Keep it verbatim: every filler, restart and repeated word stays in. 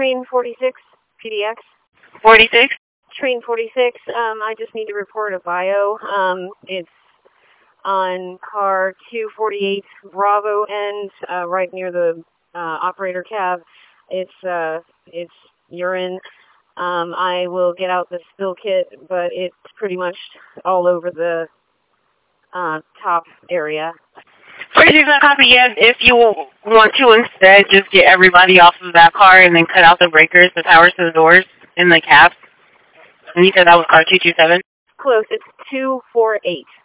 Train forty-six, P D X. forty-six? Train forty-six, um, I just need to report a bio. Um, it's on car two forty-eight Bravo end, uh, right near the uh, operator cab. It's, uh, it's urine. Um, I will get out the spill kit, but it's pretty much all over the uh, top area. forty-six on copy, yes. If you want to instead, just get everybody off of that car and then cut out the breakers, the powers to the doors, in the cab. And you said that was car two two seven? Close. It's two four eight.